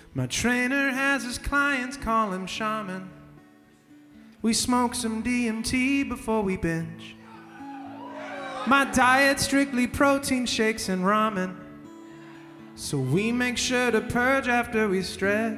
My trainer has his clients call him shaman. We smoke some DMT before we binge. My diet strictly protein shakes and ramen. So we make sure to purge after we stretch.